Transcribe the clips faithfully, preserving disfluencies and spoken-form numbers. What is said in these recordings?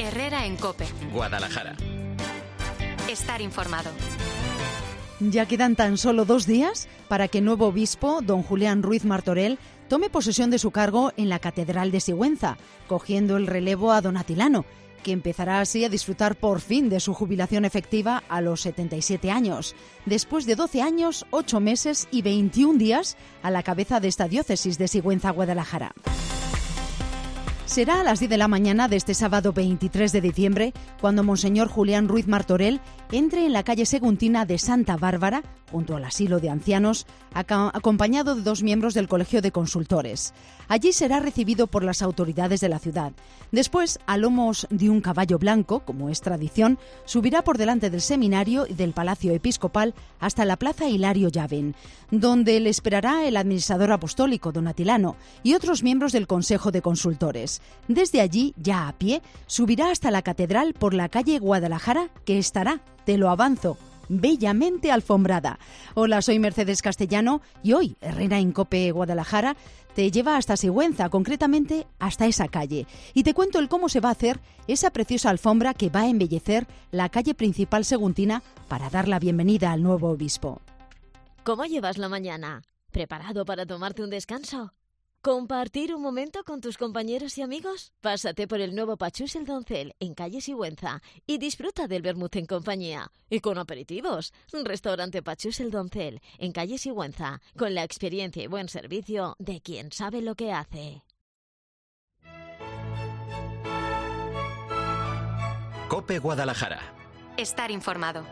Herrera en COPE. Guadalajara. Estar informado. Ya quedan tan solo dos días para que el nuevo obispo, don Julián Ruiz Martorell, tome posesión de su cargo en la Catedral de Sigüenza, cogiendo el relevo a don Atilano, que empezará así a disfrutar por fin de su jubilación efectiva a los setenta y siete años, después de doce años, ocho meses y veintiún días a la cabeza de esta diócesis de Sigüenza-Guadalajara. Será a las diez de la mañana de este sábado veintitrés de diciembre cuando Monseñor Julián Ruiz Martorell entre en la calle Seguntina de Santa Bárbara, junto al asilo de ancianos, acompañado de dos miembros del Colegio de Consultores. Allí será recibido por las autoridades de la ciudad. Después, a lomos de un caballo blanco, como es tradición, subirá por delante del seminario y del Palacio Episcopal hasta la Plaza Hilario Llaven, donde le esperará el administrador apostólico, don Atilano, y otros miembros del Consejo de Consultores. Desde allí, ya a pie, subirá hasta la catedral por la calle Guadalajara, que estará, te lo avanzo, bellamente alfombrada. Hola, soy Mercedes Castellano y hoy Herrera en COPE Guadalajara te lleva hasta Sigüenza, concretamente hasta esa calle. Y te cuento el cómo se va a hacer esa preciosa alfombra que va a embellecer la calle principal seguntina para dar la bienvenida al nuevo obispo. ¿Cómo llevas la mañana? ¿Preparado para tomarte un descanso? ¿Compartir un momento con tus compañeros y amigos? Pásate por el nuevo Pachús el Doncel en calle Sigüenza y disfruta del vermut en compañía y con aperitivos. Restaurante Pachús el Doncel en calle Sigüenza, con la experiencia y buen servicio de quien sabe lo que hace. COPE Guadalajara. Estar informado.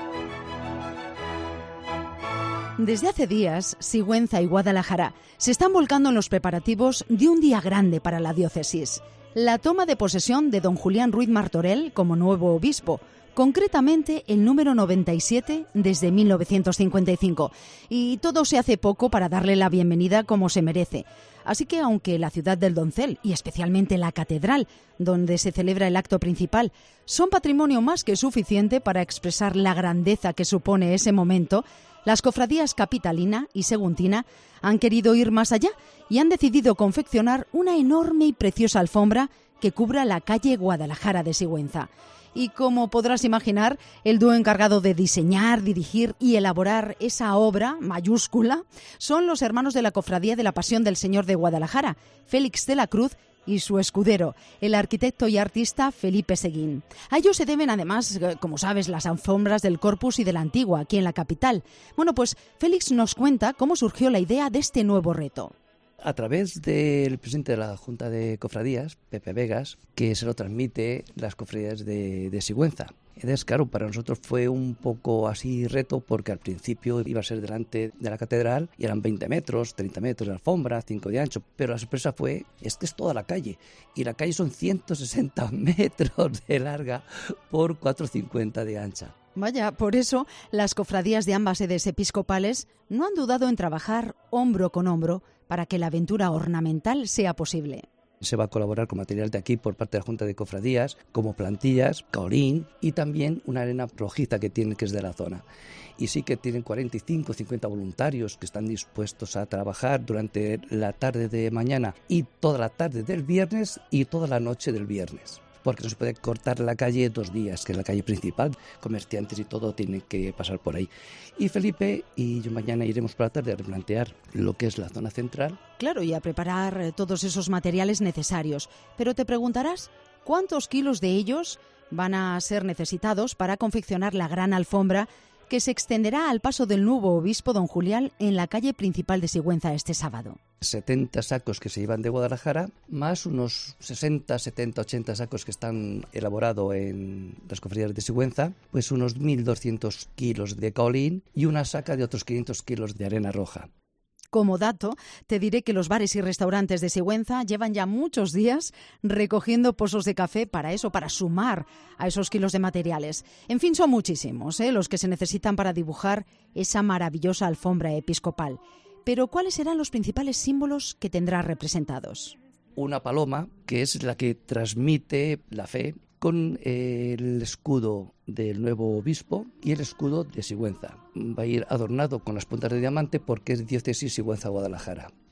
Desde hace días, Sigüenza y Guadalajara se están volcando en los preparativos de un día grande para la diócesis, la toma de posesión de don Julián Ruiz Martorell como nuevo obispo, concretamente el número noventa y siete desde mil novecientos cincuenta y cinco, y todo se hace poco para darle la bienvenida como se merece. Así que aunque la ciudad del Doncel y especialmente la catedral, donde se celebra el acto principal, son patrimonio más que suficiente para expresar la grandeza que supone ese momento, las cofradías capitalina y seguntina han querido ir más allá y han decidido confeccionar una enorme y preciosa alfombra que cubra la calle Guadalajara de Sigüenza. Y como podrás imaginar, el dúo encargado de diseñar, dirigir y elaborar esa obra mayúscula son los hermanos de la Cofradía de la Pasión del Señor de Guadalajara, Félix de la Cruz y su escudero, el arquitecto y artista Felipe Seguín. A ellos se deben además, como sabes, las alfombras del Corpus y de la Antigua, aquí en la capital. Bueno, pues Félix nos cuenta cómo surgió la idea de este nuevo reto. A través del presidente de la Junta de Cofradías, Pepe Vegas, que se lo transmite las cofradías de, de Sigüenza. Entonces, claro, para nosotros fue un poco así reto porque al principio iba a ser delante de la catedral y eran veinte metros, treinta metros de alfombra, cinco de ancho, pero la sorpresa fue, es que es toda la calle y la calle son ciento sesenta metros de larga por cuatrocientos cincuenta de ancha. Vaya, por eso las cofradías de ambas sedes episcopales no han dudado en trabajar hombro con hombro para que la aventura ornamental sea posible. Se va a colaborar con material de aquí por parte de la Junta de Cofradías, como plantillas, caolín y también una arena rojiza que tienen, que es de la zona. Y sí que tienen cuarenta y cinco, cincuenta voluntarios que están dispuestos a trabajar durante la tarde de mañana y toda la tarde del viernes y toda la noche del viernes. Porque no se puede cortar la calle dos días, que es la calle principal, comerciantes y todo tienen que pasar por ahí. Y Felipe y yo mañana iremos por la tarde a replantear lo que es la zona central. Claro, y a preparar todos esos materiales necesarios. Pero te preguntarás, ¿cuántos kilos de ellos van a ser necesitados para confeccionar la gran alfombra que se extenderá al paso del nuevo obispo don Julián en la calle principal de Sigüenza este sábado? setenta sacos que se llevan de Guadalajara, más unos sesenta, setenta, ochenta sacos que están elaborados en las cofradías de Sigüenza, pues unos mil doscientos kilos de caolín y una saca de otros quinientos kilos de arena roja. Como dato, te diré que los bares y restaurantes de Sigüenza llevan ya muchos días recogiendo pozos de café para eso, para sumar a esos kilos de materiales. En fin, son muchísimos, ¿eh?, los que se necesitan para dibujar esa maravillosa alfombra episcopal. Pero, ¿cuáles serán los principales símbolos que tendrá representados? Una paloma, que es la que transmite la fe, con el escudo del nuevo obispo y el escudo de Sigüenza. Va a ir adornado con las puntas de diamante porque es diócesis Sigüenza-Guadalajara.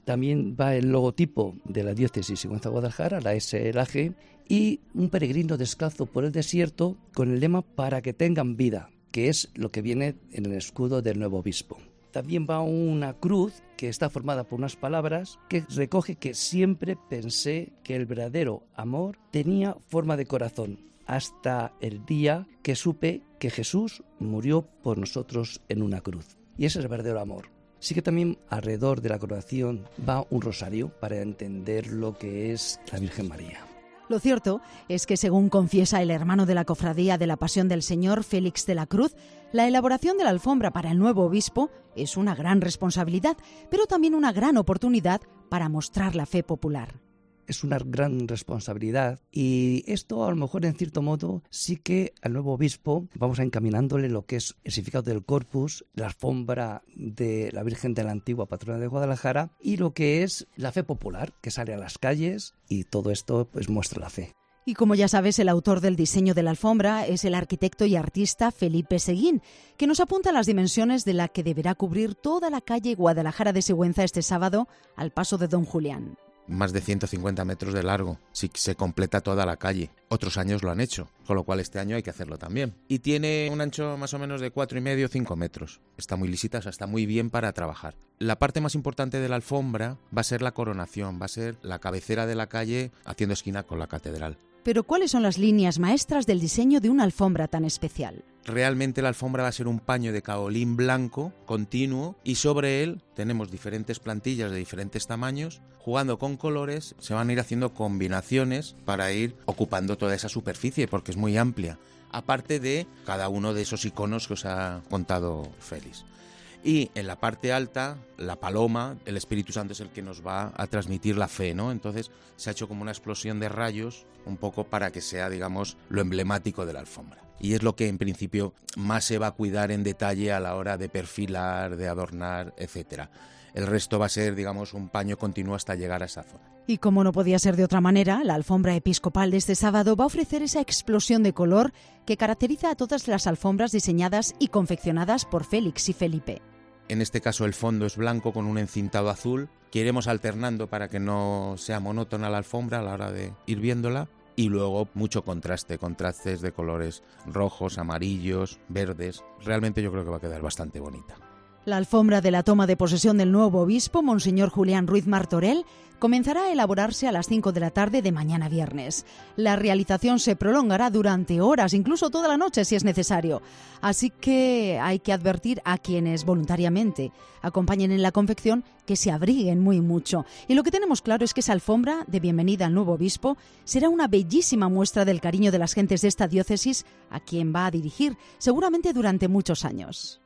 También va el logotipo de la diócesis Sigüenza Guadalajara, la S L A G, y un peregrino descalzo por el desierto con el lema "para que tengan vida", que es lo que viene en el escudo del nuevo obispo. También va una cruz que está formada por unas palabras que recoge que siempre pensé que el verdadero amor tenía forma de corazón, hasta el día que supe que Jesús murió por nosotros en una cruz. Y ese es el verdadero amor. Sí que también alrededor de la coronación va un rosario para entender lo que es la Virgen María. Lo cierto es que, según confiesa el hermano de la Cofradía de la Pasión del Señor, Félix de la Cruz, la elaboración de la alfombra para el nuevo obispo es una gran responsabilidad, pero también una gran oportunidad para mostrar la fe popular. Es una gran responsabilidad y esto a lo mejor en cierto modo sí que al nuevo obispo vamos a encaminándole lo que es el significado del corpus, la alfombra de la Virgen de la Antigua Patrona de Guadalajara y lo que es la fe popular que sale a las calles y todo esto pues muestra la fe. Y como ya sabes, el autor del diseño de la alfombra es el arquitecto y artista Felipe Seguín, que nos apunta las dimensiones de la que deberá cubrir toda la calle Guadalajara de Sigüenza este sábado al paso de Don Julián. Más de ciento cincuenta metros de largo, si se completa toda la calle. Otros años lo han hecho, con lo cual este año hay que hacerlo también. Y tiene un ancho más o menos de cuatro y medio, cinco metros. Está muy lisita, o sea, está muy bien para trabajar. La parte más importante de la alfombra va a ser la coronación, va a ser la cabecera de la calle haciendo esquina con la catedral. Pero ¿cuáles son las líneas maestras del diseño de una alfombra tan especial? Realmente la alfombra va a ser un paño de caolín blanco continuo y sobre él tenemos diferentes plantillas de diferentes tamaños. Jugando con colores se van a ir haciendo combinaciones para ir ocupando toda esa superficie porque es muy amplia. Aparte de cada uno de esos iconos que os ha contado Félix. Y en la parte alta, la paloma, el Espíritu Santo es el que nos va a transmitir la fe, ¿no? Entonces se ha hecho como una explosión de rayos, un poco para que sea, digamos, lo emblemático de la alfombra. Y es lo que en principio más se va a cuidar en detalle a la hora de perfilar, de adornar, etcétera. El resto va a ser, digamos, un paño continuo hasta llegar a esa zona. Y como no podía ser de otra manera, la alfombra episcopal de este sábado va a ofrecer esa explosión de color que caracteriza a todas las alfombras diseñadas y confeccionadas por Félix y Felipe. En este caso el fondo es blanco con un encintado azul, que iremos alternando para que no sea monótona la alfombra a la hora de ir viéndola. Y luego mucho contraste, contrastes de colores rojos, amarillos, verdes. Realmente yo creo que va a quedar bastante bonita. La alfombra de la toma de posesión del nuevo obispo, Monseñor Julián Ruiz Martorell, comenzará a elaborarse a las cinco de la tarde de mañana viernes. La realización se prolongará durante horas, incluso toda la noche si es necesario. Así que hay que advertir a quienes voluntariamente acompañen en la confección que se abriguen muy mucho. Y lo que tenemos claro es que esa alfombra de bienvenida al nuevo obispo será una bellísima muestra del cariño de las gentes de esta diócesis a quien va a dirigir, seguramente durante muchos años.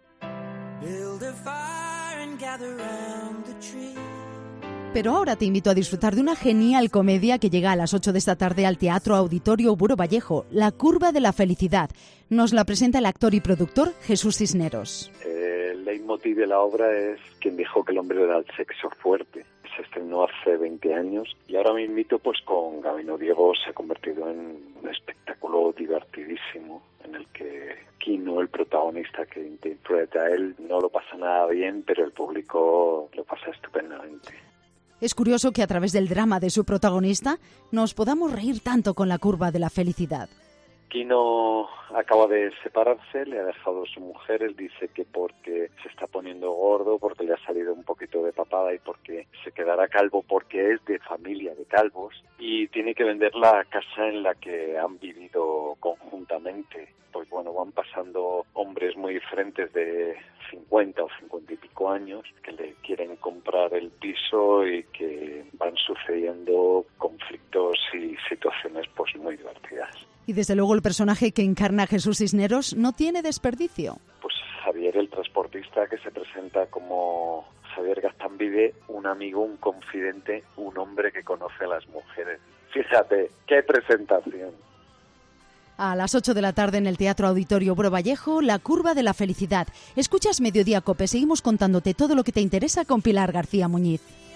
Pero ahora te invito a disfrutar de una genial comedia que llega a las ocho de esta tarde al Teatro Auditorio Buro Vallejo, La curva de la felicidad. Nos la presenta el actor y productor Jesús Cisneros. El leitmotiv de la obra es quien dijo que el hombre era el sexo fuerte. Se estrenó hace veinte años y ahora me invito pues con Gabino Diego se ha convertido en un espectáculo divertidísimo en el que Quino, el protagonista que interpreta a él, no lo pasa nada bien, pero el público lo pasa estupendamente. Es curioso que a través del drama de su protagonista nos podamos reír tanto con la curva de la felicidad. Quino acaba de separarse, le ha dejado a su mujer, él dice que porque se está poniendo gordo, porque le ha salido un poquito de papada y porque se quedará calvo porque es de familia de calvos y tiene que vender la casa en la que han vivido conjuntamente. Pues bueno, van pasando hombres muy diferentes de cincuenta o cincuenta y pico años que le quieren comprar el piso y que van sucediendo conflictos y situaciones pues muy divertidas. Y desde luego el personaje que encarna Jesús Cisneros no tiene desperdicio. Pues Javier, el transportista, que se presenta como Javier Gastambide, un amigo, un confidente, un hombre que conoce a las mujeres. Fíjate, qué presentación. A las ocho de la tarde en el Teatro Auditorio Buro Vallejo, La curva de la felicidad. Escuchas Mediodía Cope, seguimos contándote todo lo que te interesa con Pilar García Muñiz.